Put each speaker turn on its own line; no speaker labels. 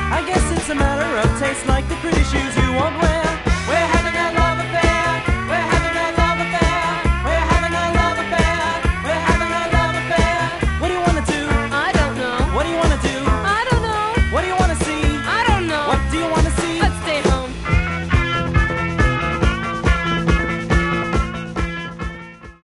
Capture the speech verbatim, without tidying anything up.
I guess it's a matter of taste, like the pretty shoes you won't wear.